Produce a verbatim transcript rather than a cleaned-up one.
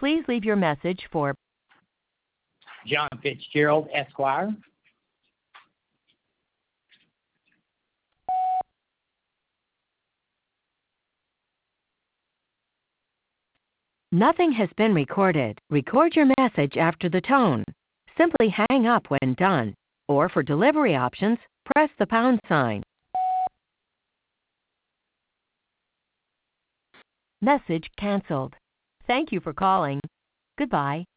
Please leave your message for John Fitzgerald, Esquire. Nothing has been recorded. Record your message after the tone. Simply hang up when done. Or for delivery options, press the pound sign. Message canceled. Thank you for calling. Goodbye.